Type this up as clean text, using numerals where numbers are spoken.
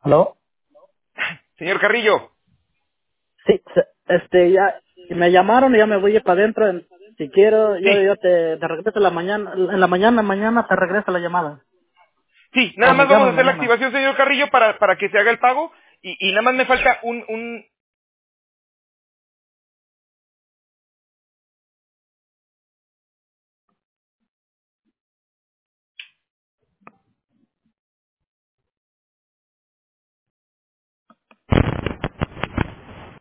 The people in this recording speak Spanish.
¿Aló? Señor Carrillo, Sí, ya me llamaron y ya me voy para adentro. Si quiero, sí, yo te regreso en la mañana te regreso la llamada. sí, O nada más nos vamos a llaman hacer la mañana. activación, señor Carrillo, para que se haga el pago y nada más me falta